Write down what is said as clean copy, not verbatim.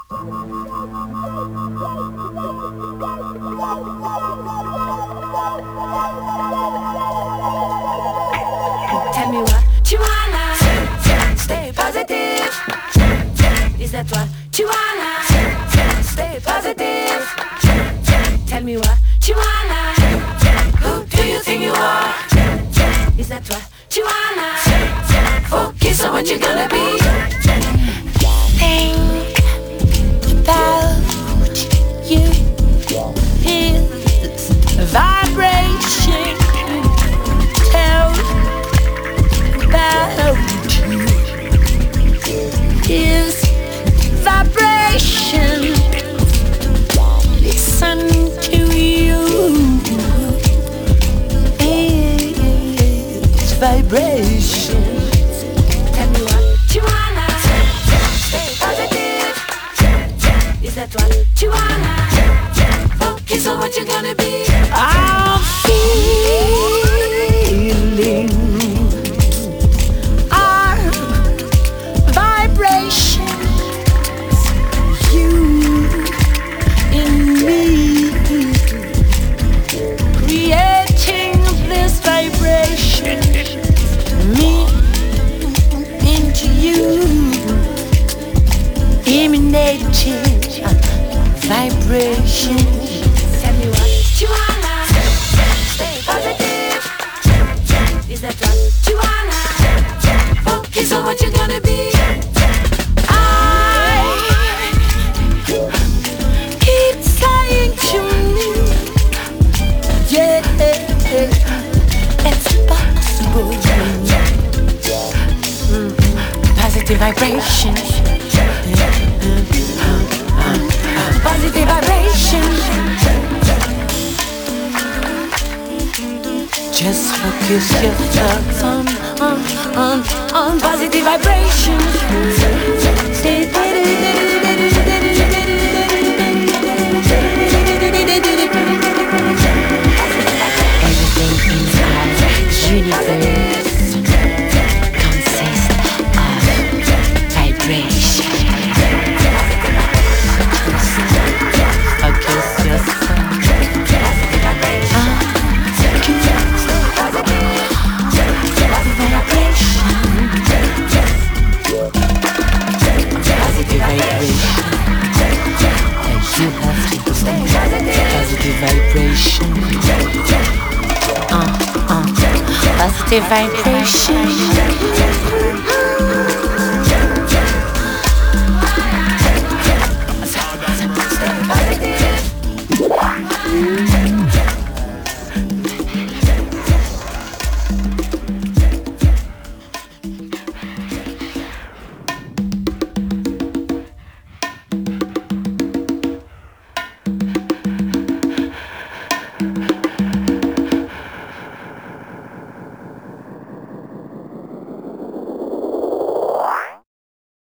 Tell me what you wanna. Stay positive. Is that what you wanna? Stay positive. Tell me what you wanna. Who do you think you are? Is that what you wanna? Focus on what you're gonna be. Think about you. Feel this vibration. Tell about you. Is vibration. Listen to you. It's vibration. Tell me what you wanna. Stay positive. Is that what you wanna? Focus on what you're gonna be. I'm feeling our vibrations, you in me, creating this vibration, me into you, emanating vibration. Tell me what you wanna. Stay positive. Is that what you wanna? Focus on what you're gonna be. I keep saying to me, yeah, it's possible. Positive vibration. Positive vibration. Just focus your thoughts on positive vibration. Everything in our universe consists of vibration. Focus yourself. Vibration. Positive vibration.